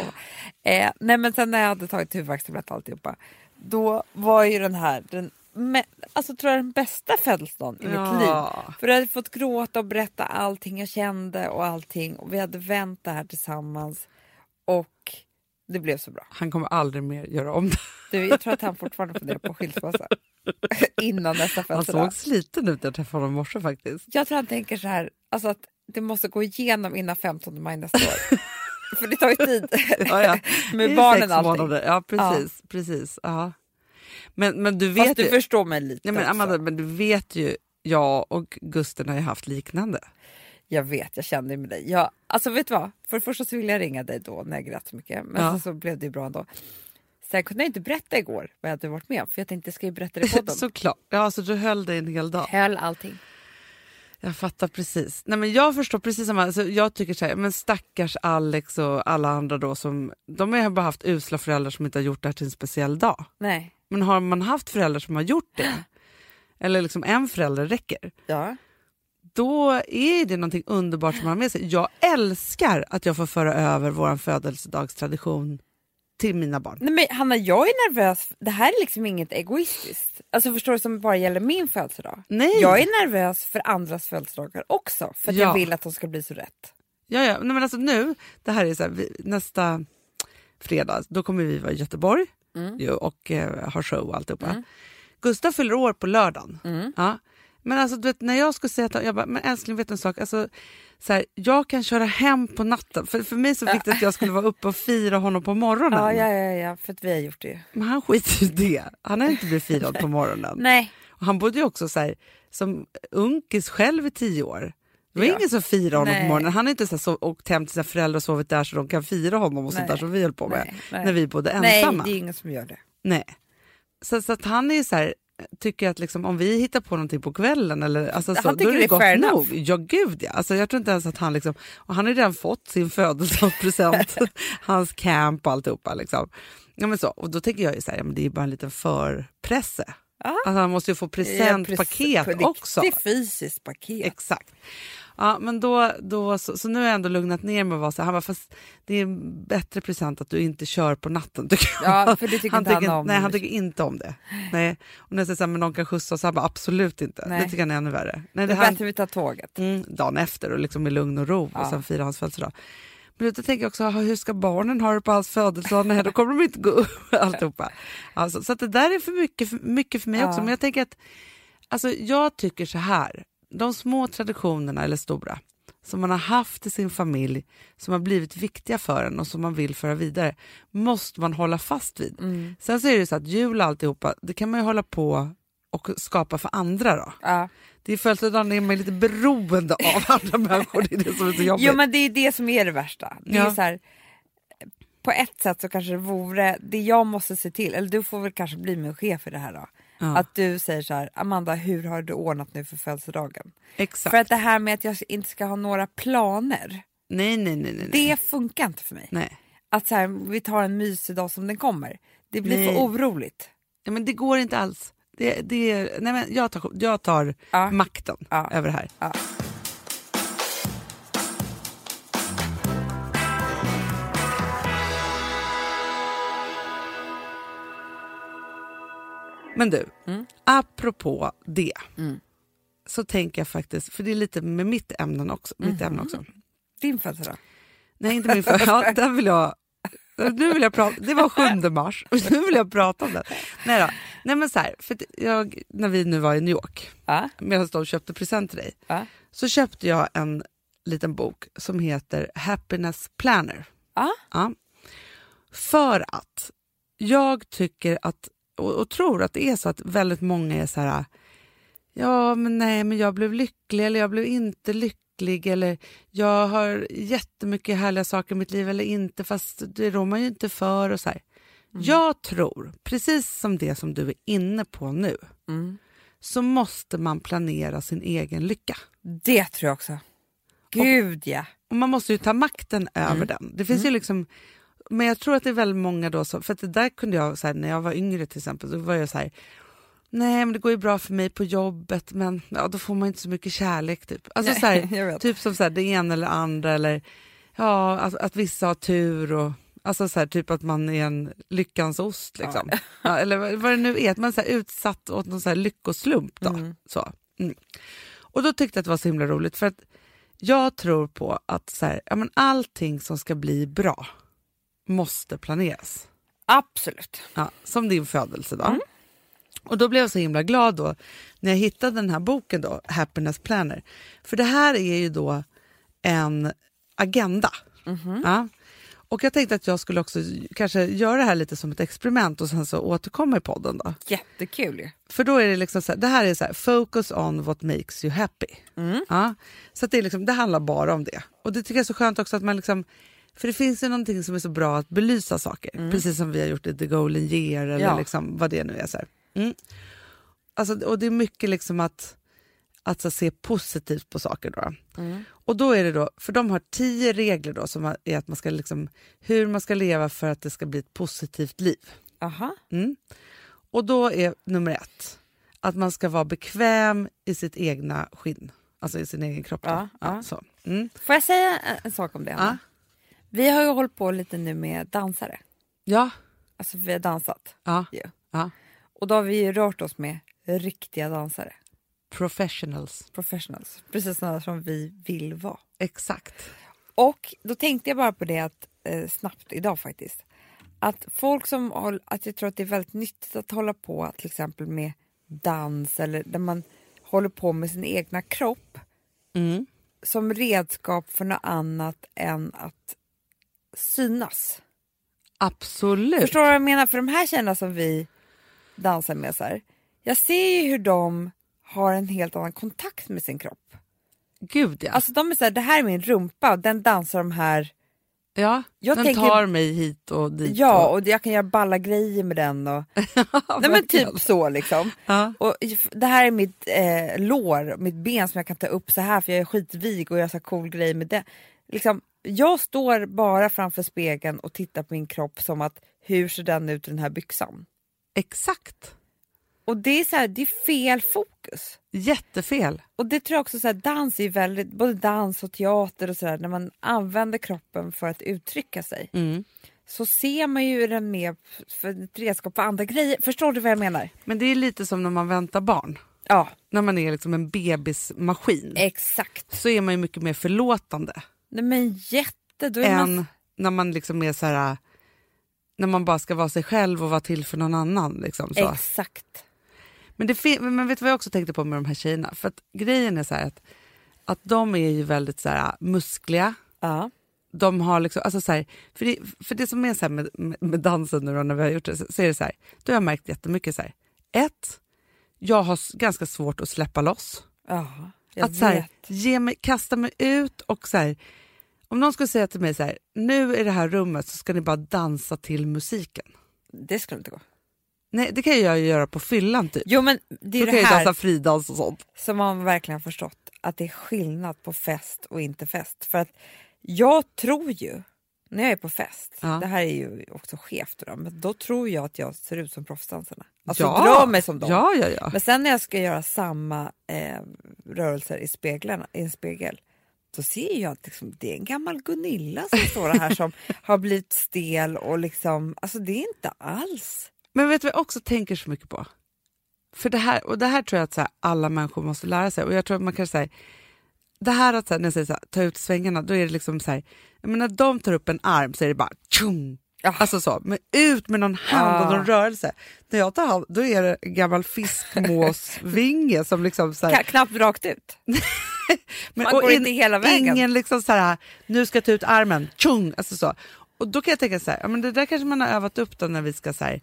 eh, nej men sen när jag hade tagit huvudvärkstablett och alltihopa, då var ju den här den, med, alltså tror jag den bästa födelsedagen i Ja. mitt liv. För jag hade fått gråta och berätta allting jag kände och allting. Och vi hade vänt det här tillsammans. Och det blev så bra. Han kommer aldrig mer göra om det. Du, jag tror att han fortfarande funderar på skilsmässa. Innan nästa Han födelsedag. såg sliten ut när jag träffade honom i morse faktiskt. Jag tror han tänker så här, alltså att det måste gå igenom innan femtonde maj nästa år. För det tar ju tid. Ja, ja. Med Det är barnen sex allting. månader. Ja, precis. Ja. precis. Ja. Men, men du vet Fast du ju... förstår mig lite Ja, men, också. Amanda, men du vet ju, jag och Gusten har ju haft liknande. Jag vet, jag kände ju med dig. Jag, alltså vet du vad? För det första så ville jag ringa dig då när jag grät så mycket. Men Ja. så, så blev det ju bra ändå. Sen kunde jag inte berätta igår vad jag hade varit med om. För jag tänkte, ska jag berätta det i podden? Såklart. Ja, så du höll dig en hel dag. Höll allting. Jag fattar precis. Nej, men jag förstår precis samma. Alltså, jag tycker så här, men stackars Alex och alla andra då som, de har bara haft usla föräldrar som inte har gjort det här till en speciell dag. Nej. Men har man haft föräldrar som har gjort det, eller liksom en förälder räcker, Ja. då är det någonting underbart som man har med sig. Jag älskar att jag får föra över vår födelsedagstradition till mina barn. Nej men Hanna, jag är nervös. Det här är liksom inget egoistiskt. Alltså förstår du, som bara gäller min födelsedag. Nej. Jag är nervös för andras födelsedagar också. För att Ja. jag vill att de ska bli så rätt. Ja, ja. Nej, men alltså nu, det här är så här, vi, nästa fredag, då kommer vi vara i Göteborg Mm. ju, och eh, ha show och alltihopa. Mm. Gustav fyller år på lördagen. Mm. Ja. Men alltså du vet, när jag skulle säga att jag bara, men älskling, vet du en sak, alltså, så här, jag kan köra hem på natten. För, för mig så viktigt att jag skulle vara uppe och fira honom på morgonen. Ja, ja, ja, ja, för att vi har gjort det. Men han skiter i det. Han har inte blivit firad på morgonen. Nej. Och han bodde ju också så här, som unkis själv i tio år. Det var Ja. ingen som firade honom Nej. på morgonen. Han har inte så här, så, åkt hem till sina föräldrar och sovit där så de kan fira honom och sånt Nej. där som vi höll på med. Nej, nej. När vi bodde Nej, ensamma. det är ingen som gör det. Nej. Så, så att han är så här, tycker att liksom, om vi hittar på någonting på kvällen eller, alltså, Han så, tycker då är det, det är gott fair nog. enough. Ja, gud ja. Alltså, jag tror inte ens att han liksom, och han har ju redan fått sin födelsedagspresent, hans camp och alltihopa liksom. Ja, men så, och då tänker jag ju så här, ja, men det är bara en liten förpresse. Ja. Alltså, han måste ju få presentpaket Ja, också. Det är fysiskt paket. Exakt. Ja, men då, då så, så nu har jag ändå lugnat ner mig och var så här, han bara, fast det är en bättre present att du inte kör på natten, tycker jag. Ja, för det tycker han inte han tycker, om. Nej, han tycker inte om det. Nej. Och när jag säger så här, men någon kan skjutsa oss, han bara, absolut inte. Nej. Det tycker han är ännu värre. Nej, Det det är här, bättre vi tar tåget. mm, dagen efter och liksom i lugn och ro Ja. och sen fira hans födelsedag. Men då tänker jag också, hur ska barnen ha det på hans födelsedag? Nej, då kommer de inte gå upp alltihopa. Alltså, så att det där är för mycket för, mycket för mig Ja. också. Men jag tänker att, alltså jag tycker så här, de små traditionerna eller stora som man har haft i sin familj, som har blivit viktiga för en och som man vill föra vidare, måste man hålla fast vid. Mm. Sen så är det så att jul och alltihopa, det kan man ju hålla på och skapa för andra då. Ja. Det är födelsedagen är man lite beroende av andra människor, det är det som är så jobbigt. Jo men det är det som är det värsta. Det är Ja. så här, på ett sätt så kanske det vore, det jag måste se till, eller du får väl kanske bli min chef i det här då. Ja. Att du säger så här, Amanda, hur har du ordnat nu för födelsedagen? Exakt. För att det här med att jag inte ska ha några planer, Nej, nej, nej, nej. nej. det funkar inte för mig. nej. Att så här, vi tar en mysig dag som den kommer. Det blir Nej. för oroligt. Ja, men det går inte alls. Det, det är, nej, men jag tar, jag tar Ja. makten Ja. över det här. Ja. Men du, Mm. apropå det, Mm. så tänker jag faktiskt, för det är lite med mitt ämne också. Mitt ämne också. Din födelsedag. Nej, inte min för, ja, där vill jag, nu vill jag prata, det var sjunde mars, och nu vill jag prata om det. Nej då, nej men så här, för att jag, när vi nu var i New York, Ja. medan de köpte present till dig, Ja. så köpte jag en liten bok som heter Happiness Planner. Ja. Ja. För att jag tycker att, och, och tror att det är så att väldigt många är så här, ja men nej men jag blev lycklig eller jag blev inte lycklig eller jag har jättemycket härliga saker i mitt liv eller inte, fast det rår man ju inte för och så här. Mm. Jag tror, precis som det som du är inne på nu, Mm. så måste man planera sin egen lycka. Det tror jag också. Gud ja. Och man måste ju ta makten över Mm. den. Det finns Mm. ju liksom, men jag tror att det är väldigt många då som, för att det där kunde jag så här, när jag var yngre till exempel, så var jag så här, nej men det går ju bra för mig på jobbet, men ja, då får man inte så mycket kärlek typ. Alltså Nej, så här, jag vet. typ som så här, det ena eller andra, eller ja, att, att vissa har tur och alltså så här, typ att man är en lyckans ost liksom. Ja. Ja, eller vad, vad det nu är, att man är så här utsatt åt någon så här lyckoslump då. Mm. Så. Mm. Och då tyckte jag att det var så himla roligt, för att jag tror på att så här, ja, men allting som ska bli bra måste planeras. Absolut. Ja, som din födelsedag. Mm. Och då blev jag så himla glad då när jag hittade den här boken då, Happiness Planner. För det här är ju då en agenda. Mm-hmm. Ja. Och jag tänkte att jag skulle också kanske göra det här lite som ett experiment och sen så återkomma i podden då. Jättekul ju. För då är det liksom så här, det här är så här, focus on what makes you happy. Mm. Ja. Så att det, är liksom, det handlar bara om det. Och det tycker jag är så skönt också att man liksom, för det finns ju någonting som är så bra att belysa saker. Mm. Precis som vi har gjort i The Golden Year eller ja. liksom, vad det nu är. Så här. Mm. Alltså, och det är mycket liksom att, att så, se positivt på saker då. Mm. Och då är det då, för de har tio regler då som är att man ska liksom, hur man ska leva för att det ska bli ett positivt liv. Aha. Mm. Och då är nummer ett att man ska vara bekväm i sitt egna skinn, alltså i sin egen kropp. Ja, ja, ja. Så. Mm. Får jag säga en, en sak om det, Anna? Ja. Vi har ju hållit på lite nu med dansare. Ja. Alltså vi har dansat. Ja. Yeah. Ja. Och då har vi ju rört oss med riktiga dansare. Professionals. Professionals. Precis sådana som vi vill vara. Exakt. Och då tänkte jag bara på det att, eh, snabbt idag faktiskt. Att folk som håll, att jag tror att det är väldigt nyttigt att hålla på till exempel med dans eller där man håller på med sin egna kropp Mm. som redskap för något annat än att synas. Absolut. Förstår du vad jag menar? För de här tjejerna som vi dansar med så här, jag ser ju hur de har en helt annan kontakt med sin kropp. Gud ja. Alltså de är så här, det här är min rumpa och den dansar de här. Ja, jag den tänker, tar mig hit och dit. Ja, och, och jag kan göra balla grejer med den. Och, nej men typ så liksom. Ja. Och det här är mitt eh, lår, mitt ben som jag kan ta upp så här för jag är skitvig och jag har så cool grej med det. Liksom, jag står bara framför spegeln och tittar på min kropp som att hur ser den ut i den här byxan? Exakt. Och det är så här, det är fel fokus. Jättefel. Och det tror jag också så här, dans är väldigt, både dans och teater och sådär, när man använder kroppen för att uttrycka sig. Mm. Så ser man ju den med för ett redskap för andra grejer. Förstår du vad jag menar? Men det är lite som när man väntar barn. Ja. När man är liksom en bebismaskin. Exakt. Så är man ju mycket mer förlåtande. Nej men jätte. Då är än man... när man liksom är så här, när man bara ska vara sig själv och vara till för någon annan. Liksom, så. Exakt. Men, det, men vet du vad jag också tänkte på med de här tjejerna? För att grejen är så här att, att de är ju väldigt så här muskliga. Ja. De har liksom, alltså så här, för, det, för det som är så här med, med, med dansen nu då, när vi har gjort det, så, så är det så här, då har jag märkt jättemycket så här. Ett, jag har ganska svårt att släppa loss. Ja, jag att så här, ge mig, kasta mig ut och så här, om någon skulle säga till mig så här, nu i det här rummet så ska ni bara dansa till musiken. Det skulle inte gå. Nej, det kan jag ju göra på fyllan typ. Jo men det är då det kan jag här dansa fridans och sånt. som man verkligen har förstått. Att det är skillnad på fest och inte fest. För att jag tror ju, när jag är på fest, Ja. det här är ju också skevt då, men då tror jag att jag ser ut som proffsdansarna. Alltså Ja. dra mig som dem. Ja, ja, ja. Men sen när jag ska göra samma eh, rörelser i, speglarna, i en spegel, då ser jag att liksom, det är en gammal Gunilla som står här som har blivit stel och liksom, alltså det är inte alls. Men vet du vad jag också tänker så mycket på? För det här, och det här tror jag att så här, alla människor måste lära sig. Och jag tror att man kan säga, det här att så här, när jag säger så här, ta ut svängarna, då är det liksom så här, jag menar, när de tar upp en arm så är det bara tjung. Ja. Alltså så, men ut med någon hand och någon rörelse. När jag tar hand, då är det en gammal fiskmåsvinge som liksom så här, K- knappt rakt ut. men, Man och går in, inte hela vägen. Ingen liksom så här, nu ska jag ta ut armen, tjung, alltså så. Och då kan jag tänka så här, ja, men det där kanske man har övat upp då när vi ska så här,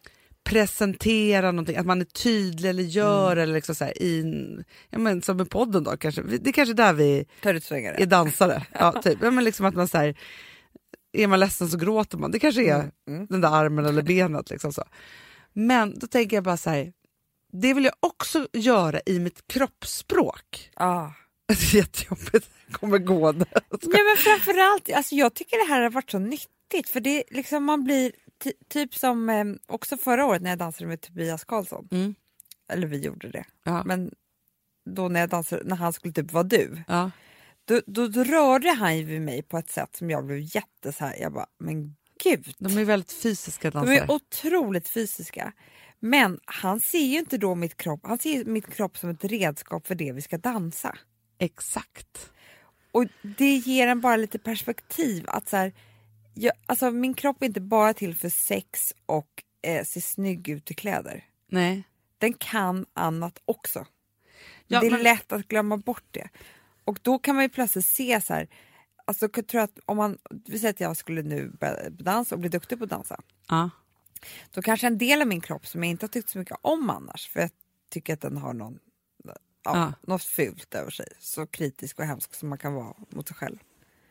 presentera någonting, att man är tydlig eller gör mm. eller liksom så här, i, ja, men, som i podden då kanske, det är kanske där vi tar ut svängar. är dansare. Ja, typ. Ja, men liksom att man så här, är man ledsen så gråter man, det kanske är Mm. Mm. den där armen eller benet liksom så. Men då tänker jag bara så här, det vill jag också göra i mitt kroppsspråk. Ah. Det är jättejobbigt, kommer gå där. Ja, men framförallt, alltså jag tycker det här har varit så nyttigt, för det liksom man blir ty- typ som eh, också förra året när jag dansade med Tobias Karlsson. Mm. eller vi gjorde det. Ja. Men då när jag dansade, när han skulle typ vara du. Ja. Då, då, då rörde han ju vid mig på ett sätt som jag blev jätte så här. Jag bara, men gud. De är väldigt fysiska dansare. De är otroligt fysiska. Men han ser ju inte då mitt kropp. Han ser mitt kropp som ett redskap för det vi ska dansa. Exakt. Och det ger en bara lite perspektiv. Att så här, jag, alltså min kropp är inte bara till för sex och eh, se snygg ut i kläder. Nej. Den kan annat också. Ja, det är men... lätt att glömma bort det. Och då kan man ju plötsligt se så här. Alltså jag tror att om man, vi säger att jag skulle nu börja dansa och bli duktig på att dansa. Ja. Då kanske en del av min kropp som jag inte har tyckt så mycket om annars. För jag tycker att den har någon, ja, Ja. något fult över sig. Så kritisk och hemsk som man kan vara mot sig själv.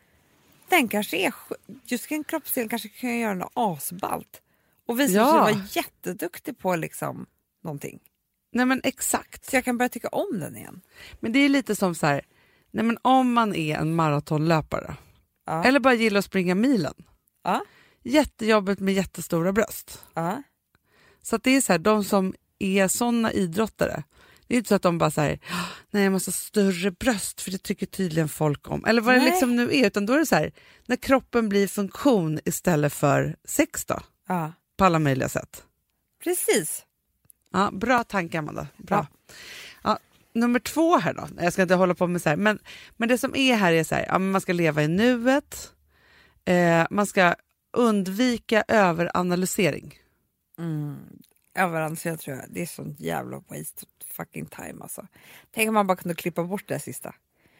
Den kanske är, just en kroppsdel kanske kan göra något asballt. Och visa Ja. sig vara jätteduktig på liksom någonting. Nej men exakt. Så jag kan börja tycka om den igen. Men det är lite som så här, nej men om man är en maratonlöpare. Ja. Eller bara gillar att springa milen. Ja. Jättejobbigt med jättestora bröst. Ja. Så att det är så här, de som är såna idrottare. Det är inte så att de bara säger, nej jag måste ha större bröst för det tycker tydligen folk om. Eller vad Nej. det liksom nu är. Utan då är det så här, när kroppen blir funktion istället för sex då. Ja. På alla möjliga sätt. Precis. Ja, bra tanke Amanda. Bra. Ja. Ja, nummer två här då. Jag ska inte hålla på med så här. Men, men det som är här är så här, ja, man ska leva i nuet. Eh, man ska undvika överanalysering. Mm. Överanser tror jag. Det är sånt jävla waste of fucking time alltså. Tänk om man bara kunde klippa bort det sista.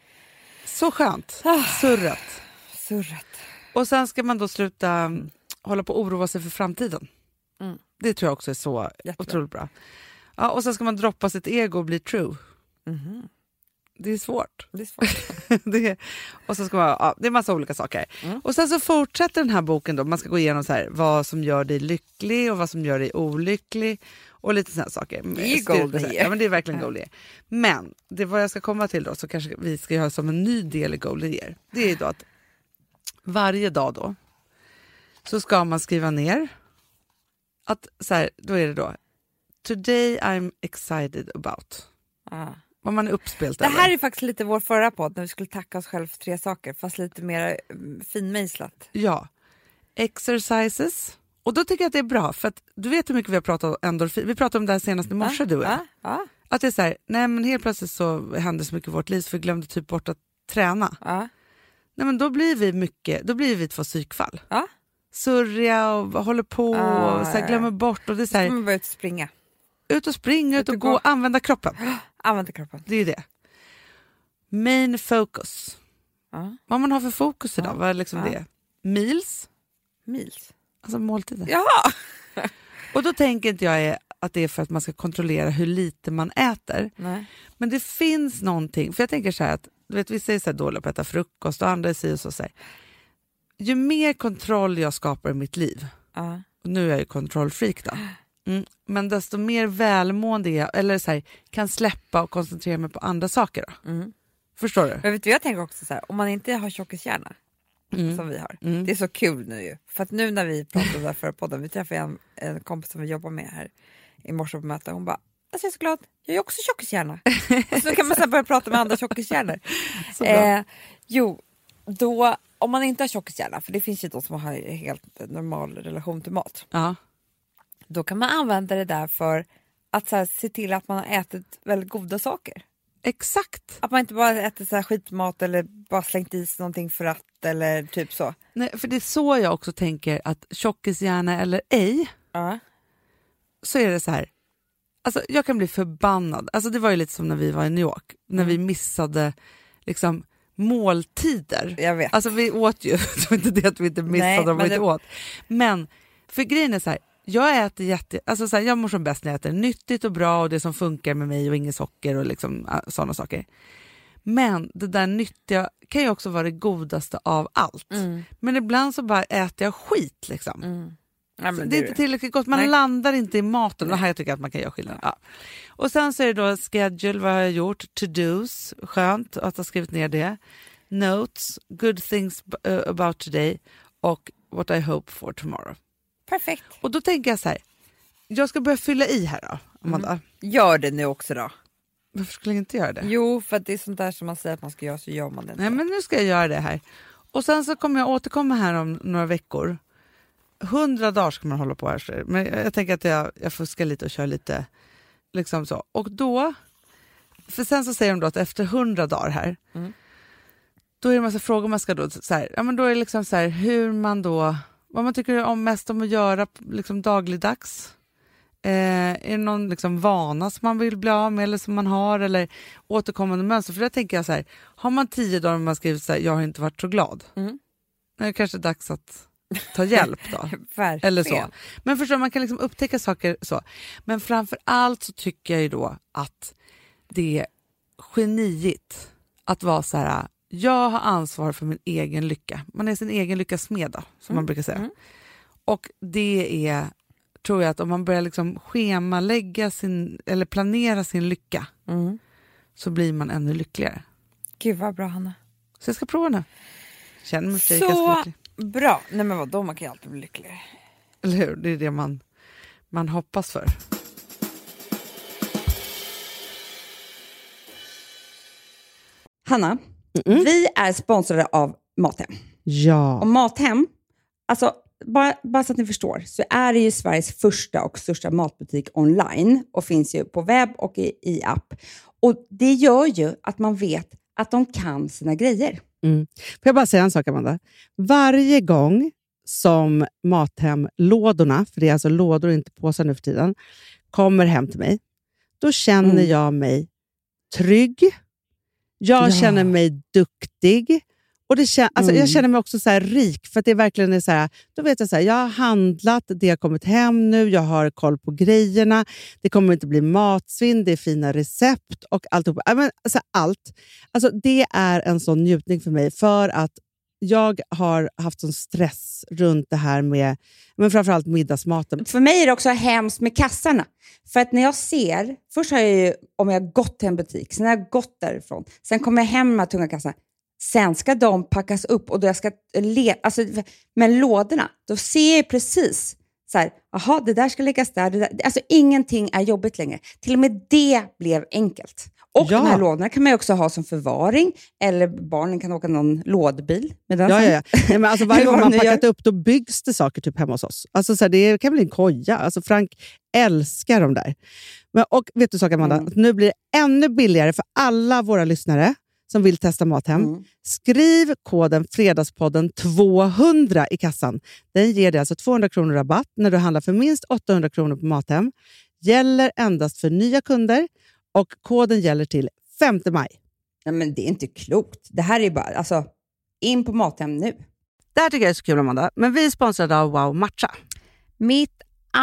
Så skönt. Ah. Surret. Surret. Och sen ska man då sluta um, hålla på och oroa sig för framtiden. Mm. Det tror jag också är så Jättebra. otroligt bra. Ja, och sen ska man droppa sitt ego och bli true. Mm-hmm. Det är svårt. Det är svårt. det är, och så ska man, ja, det är massa olika saker. Mm. Och sen så fortsätter den här boken då. Man ska gå igenom så här, vad som gör dig lycklig och vad som gör dig olycklig. Och lite sådana saker. Det är gold here. Ja, men det är verkligen gold here. Men det vad jag ska komma till då, så kanske vi ska göra som en ny del i gold here. Det är då att varje dag då så ska man skriva ner att så här, då är det då today I'm excited about. Ah. Vad man är uppspelt Det över. här är faktiskt lite vår förra podd när vi skulle tacka oss själva för tre saker. Fast lite mer mm, finmejslat. Ja. Exercises. Och då tycker jag att det är bra. För att du vet hur mycket vi har pratat om endorfin. Vi pratade om det här senast i morse, ah, du och jag. ah, ah, Att det är så här, nej men helt plötsligt så hände så mycket i vårt liv så vi glömde typ bort att träna. ah. Nej men då blir vi mycket, då blir vi två psykfall. Ah. Surriga och håller på Ah, och så här, glömmer bort. Och det är så här, Så man börjar ut och springa. ut och springa, ut och, och gå, gå. använda kroppen. Använda kroppen. Det är ju det. Main focus. Ah. Vad man har för fokus idag, Ja. vad är liksom Ja. det? Meals, Mils. alltså måltider. Jaha! Och då tänker inte jag att det är för att man ska kontrollera hur lite man äter. Nej. Men det finns någonting, för jag tänker så här att, du vet, vissa är så här dåliga på att äta frukost och andra säger så, så här. Ju mer kontroll jag skapar i mitt liv, Ah. och nu är jag ju kontrollfreak då, mm, men desto mer välmående jag, eller så här, kan släppa och koncentrera mig på andra saker då. Mm. Förstår du? Men vet du, jag tänker också så här, om man inte har tjockishjärna Mm. som vi har. Mm. Det är så kul nu ju. För att nu när vi pratade om det här förra podden, vi träffade en, en kompis som vi jobbar med här i morse på möte. Hon bara, alltså jag är så glad, jag är också tjockishjärna. Och så kan man sen börja prata med andra tjockishjärnor. Så bra. Eh, jo, då, om man inte har tjockishjärna, för det finns ju de som har helt normal relation till mat. Ja. Då kan man använda det där för att så här, se till att man har ätit väldigt goda saker. Exakt. Att man inte bara äter så här skitmat eller bara slängt i sig någonting för att eller typ så. Nej, för det är så jag också tänker att tjockishjärna eller ej, Ja. så är det så här. Alltså jag kan bli förbannad. Alltså det var ju lite som när vi var i New York, när vi missade liksom måltider. Jag vet. Alltså vi åt ju, det var inte det att vi inte missade Nej, dem vi men inte det- åt. Men för grejen är så här, jag äter jätte, alltså så här, jag mår som bäst när jag äter nyttigt och bra och det som funkar med mig och inget socker och liksom sådana saker. Men det där nyttiga kan ju också vara det godaste av allt. Mm. Men ibland så bara äter jag skit liksom. Mm. Ja, Så men det är du- inte tillräckligt gott, man Nej. landar inte i maten. Det här jag tycker att man kan göra skillnad. Ja. Och sen så är det då schedule, vad har jag gjort? To-dos, skönt att ha skrivit ner det. Notes, good things uh, about today och what I hope for tomorrow. Perfekt. Och då tänker jag så här, jag ska börja fylla i här då. Amanda. Mm. Gör det nu också då. Varför skulle jag inte göra det? Jo, för att det är sånt där som man säger att man ska göra, så gör man det inte. Nej, men nu ska jag göra det här. Och sen så kommer jag återkomma här om några veckor. Hundra dagar ska man hålla på här. Men jag, jag tänker att jag, jag fuskar lite och kör lite liksom så. Och då, för sen så säger de då att efter hundra dagar här, mm. då är det en massa frågor man ska då, så här, ja men då är det liksom så här hur man då, vad man tycker om mest om att göra liksom dagligdags. Eh, är det någon liksom vana som man vill bli av med eller som man har eller återkommande mönster? För det tänker jag så här, har man tio dagar och man skriver så här, jag har inte varit så glad. Mm. Det är kanske dags att ta hjälp då. Eller så. Men förstår man kan liksom upptäcka saker så. Men framför allt så tycker jag ju då att det är geniigt att vara så här, jag har ansvar för min egen lycka. Man är sin egen lyckas smed då, som mm. man brukar säga. Mm. Och det är, tror jag, att om man börjar liksom schemalägga sin, eller planera sin lycka mm. så blir man ännu lyckligare. Gud vad bra, Hanna. Så jag ska prova nu. Känner mig så lycklig. Bra. Nej men vadå, man kan ju alltid bli lyckligare. Eller hur? Det är det man, man hoppas för. Hanna, mm-mm. vi är sponsrade av Mathem. Ja. Och Mathem, alltså bara, bara så att ni förstår, så är det ju Sveriges första och största matbutik online och finns ju på webb och i, i app. Och det gör ju att man vet att de kan sina grejer. Mm. Får jag bara säga en sak, Amanda? Varje gång som Mathem-lådorna, för det är alltså lådor och inte påsar nu för tiden, kommer hem till mig, då känner mm. jag mig trygg. Jag ja. känner mig duktig. Och det kän- alltså mm. jag känner mig också så här rik, för att det verkligen är så här, då vet jag så här, jag har handlat, det har kommit hem nu, jag har koll på grejerna, det kommer inte bli matsvinn, det är fina recept och allt. Alltså allt. Alltså det är en sån njutning för mig, för att jag har haft sån stress runt det här med, men framförallt middagsmaten. För mig är det också hemskt med kassarna. För att när jag ser, först har jag ju, om jag har gått till en butik, sen har jag gått därifrån, sen kommer jag hem med de här tunga kassarna. Sen ska de packas upp och då jag ska le- alltså, men lådorna, då ser jag precis så här, aha, det där ska läggas där, det där. Alltså ingenting är jobbigt längre. Till och med det blev enkelt. Och ja. de här lådorna kan man ju också ha som förvaring, eller barnen kan åka någon lådbil med den. Ja, ja, ja. Nej, men alltså varje gång man packat upp, då byggs det saker typ hemma hos oss. Alltså så här, det kan bli en koja. Alltså Frank älskar de där. Men, och vet du saker, Amanda, mm. nu blir det ännu billigare för alla våra lyssnare som vill testa Mathem. Mm. Skriv koden Fredagspodden tvåhundra i kassan. Den ger dig alltså tvåhundra kronor rabatt när du handlar för minst åttahundra kronor på Mathem. Gäller endast för nya kunder och koden gäller till femte maj. Nej, men det är inte klokt. Det här är bara, alltså, in på Mathem nu. Det här tycker jag är så kul, Amanda. Men vi är sponsrade av Wow Matcha. Mitt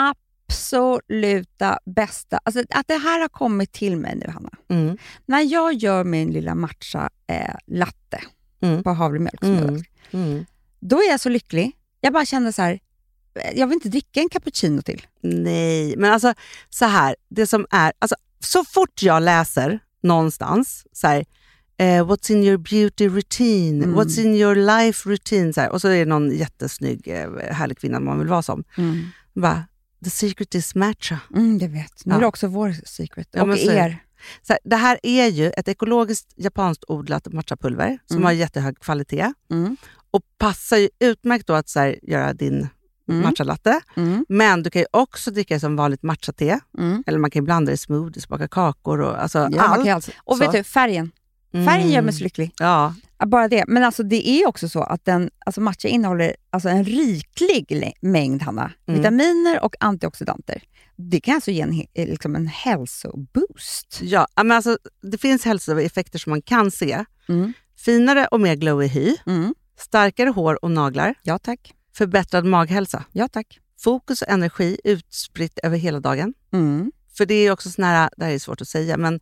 absoluta bästa. Alltså att det här har kommit till mig nu, Hanna. Mm. När jag gör min lilla matcha eh, latte mm. på havremjölk som mm. jag mm. då är jag så lycklig. Jag bara känner så här, jag vill inte dricka en cappuccino till. Nej, men alltså så här, det som är, alltså så fort jag läser någonstans så här, eh, what's in your beauty routine, mm. what's in your life routine, så här, och så är det någon jättesnygg eh, härlig kvinna man vill vara som. Mm. Bara, the secret is matcha. Mm, det vet. Nu ja. är det också vår secret. Och ja, er. Så här, det här är ju ett ekologiskt japanskt odlat matchapulver som mm. har jättehög kvalitet. Mm. Och passar ju utmärkt då att så här, göra din mm. matchalatte. Mm. Men du kan ju också dricka som vanligt matchate. Mm. Eller man kan blanda i smoothies, baka kakor och alltså ja, allt. Alltså. Och vet du, färgen. Färgen mm. gör mig så lycklig. Ja. Bara det. Men alltså det är också så att den, alltså matcha innehåller alltså en riklig mängd, Hanna, mm. vitaminer och antioxidanter. Det kan alltså ge en, liksom en hälsoboost. Ja, men alltså det finns hälsoeffekter som man kan se. Mm. Finare och mer glowy hy. Mm. Starkare hår och naglar. Ja, tack. Förbättrad maghälsa. Ja, tack. Fokus och energi utspritt över hela dagen. Mm. För det är också sån här, det här är svårt att säga, men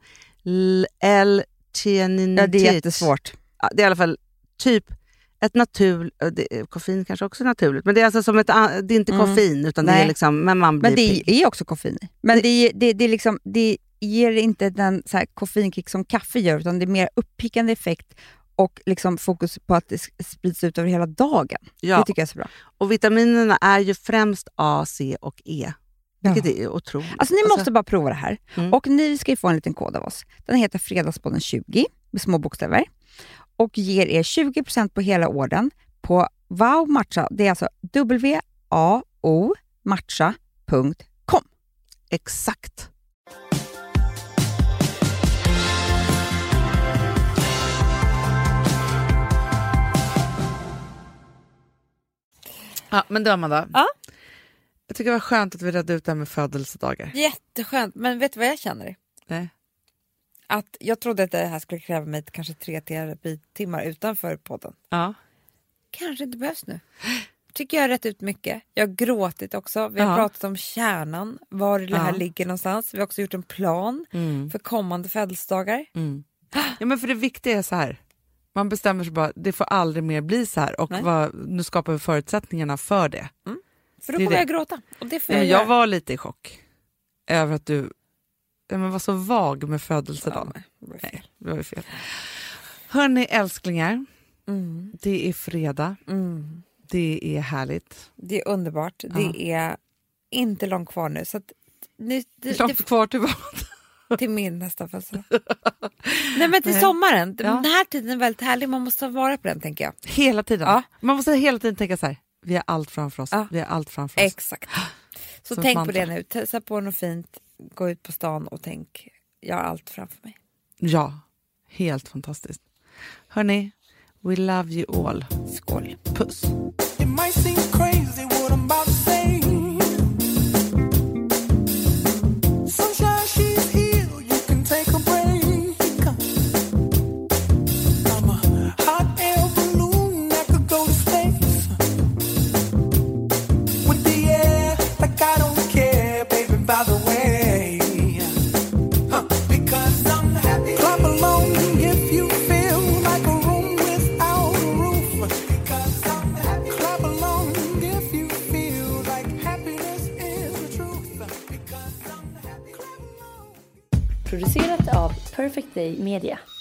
L-teaninet. Ja, det är jättesvårt. Ja, det är i alla fall typ ett naturligt, koffein kanske också är naturligt, men det är alltså som ett, det är inte mm. koffein utan Nej. det är liksom, men man blir Men det pigg. är också koffein. Men det, det, det, det, är liksom, det ger inte den så här koffeinkick som kaffe gör, utan det är mer uppickande effekt och liksom fokus på att det sprids ut över hela dagen. Ja. Det tycker jag är så bra. Och vitaminerna är ju främst A, C och E. Vilket Ja. är otroligt. Alltså ni Alltså- måste bara prova det här. Mm. Och ni ska ju få en liten kod av oss. Den heter Fredagspodden tjugo med små bokstäver. Och ger er tjugo procent på hela orden på Wow Matcha. Det är alltså W A O matcha punkt com. Exakt. Ja, men du Amanda. Ja? Jag tycker det var skönt att vi redde ut det här med födelsedagar. Jätteskönt, men vet du vad jag känner? Nej. Att jag trodde att det här skulle kräva mig kanske tre terapitimmar utanför podden. Ja. Kanske inte behövs nu. Tycker jag har rätt ut mycket. Jag har gråtit också. Vi har Ja. pratat om kärnan, var det här Ja. ligger någonstans. Vi har också gjort en plan Mm. för kommande födelsedagar. Mm. Ja, men för det viktiga är så här. Man bestämmer sig bara, det får aldrig mer bli så här. Och Nej. vad, nu skapar vi förutsättningarna för det. För då Det är kommer det. jag gråta. Och det får Nej, jag men jag göra. var lite i chock över att du ja, men var så vag med födelsedagen. Ja, men det var fel. Nej, det var ju fel. Hörni älsklingar, Mm. det är fredag. Mm. Det är härligt. Det är underbart. Ja. Det är inte långt kvar nu. Så att nu, det, Långt kvar till vad? det, till min nästa födelsedag. Nej men till Nej. sommaren. Ja. Den här tiden är väldigt härlig. Man måste ta vara på den tänker jag. Hela tiden. Ja. Man måste hela tiden tänka så här. Vi har allt framför oss. Ja. Vi har allt framför oss. Exakt. Så Som tänk ett på det mantra. nu. Testa på något fint. Gå ut på stan och tänk. Jag har allt framför mig. Ja, helt fantastiskt. Hörni, we love you all. Skål. Puss. It might seem crazy what I'm about to say. Sunshine, she's here. You can take a break. I'm a hot air balloon that could go to space. With the air, like I don't care, baby, by the way. Huh, because I'm happy. Clap along if you feel like a room without a roof. Because I'm happy. Clap along if you feel like happiness is the truth. Because I'm happy. Clap along. Producerat av Perfect Day Media.